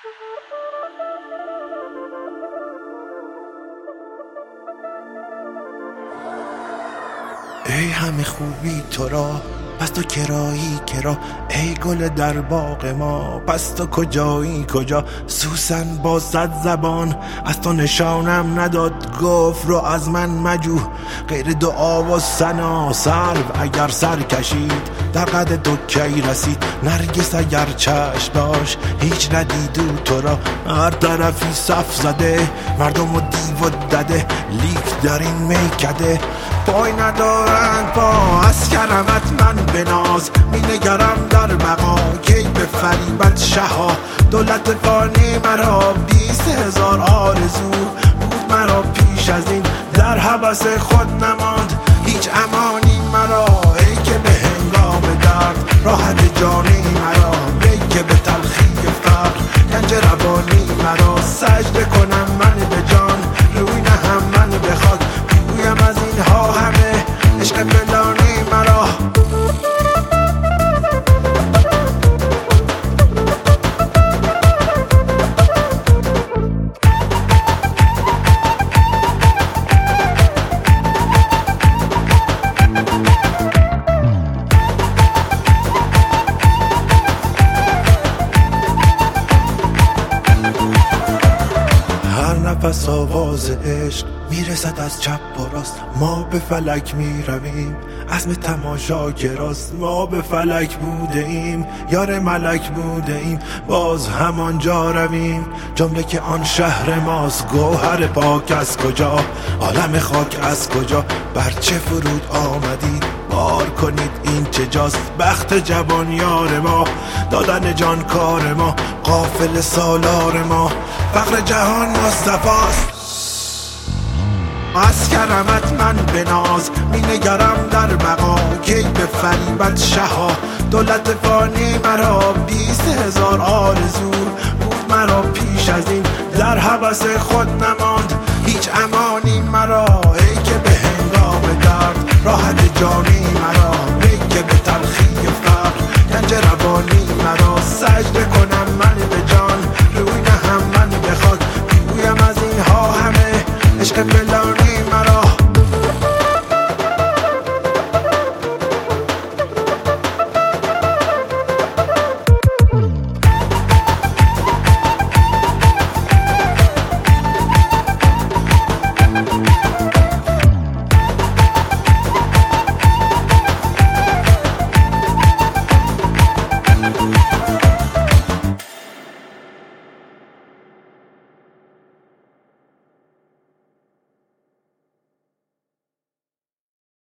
ای همه خوبی تو را پس تو کرایی کرا، ای گل در باغ ما پس تو کجایی کجا. سوسن با 100 زبان از تو نشانم نداد، گفت رو از من مجو غیر دعا و ثنا. سرو اگر سر کشید در قد تو کی رسید، نرگس اگر چشم داشت هیچ ندیدو تو را. هر طرفی صف زده مردم و دیو و دده، لیک در این میکده پای ندارند پا. از کرمت من به ناز می نگرم در بقا، کی به فریبت شها. دولت فانی مرا 20,000 آرزو بود مرا پیش از این، در هوس خود نماند هیچ امانی مرا. ای که به هنگام درد راحت جانی مرا، ای که به تلخی فقر گنج روانی مرا. سجده کنم من به جان روی نهم من به خاک، گویم از اینها همه عشق فلانی مرا. نفس آواز عشق میرسد از چپ و راست، ما به فلک میرویم عزم تماشا گراست. ما به فلک بوده ایم یار ملک بوده ایم، باز همانجا رویم جمله که آن شهر ماست. گوهر پاک از کجا عالم خاک از کجا، بر چه فرود آمدید بار کنید این چه جاست. بخت جوان یار ما دادن جان کار ما، قافل سالار ما فقر جهان مصطفاست. از کرمت من به ناز می نگرم در بقا، کی به فریبت شها. دولت فانی مرا 20,000 آرزو بود مرا پیش از این، در هوس خود نماند هیچ امانی مرا. ای که به هنگام درد راحت جانی مرا، ای که به تلخی فقر گنج روانی مرا. سجده کنم من به جان روی نهم من به خاک، گویم از اینها همه عشق فلانی مرا.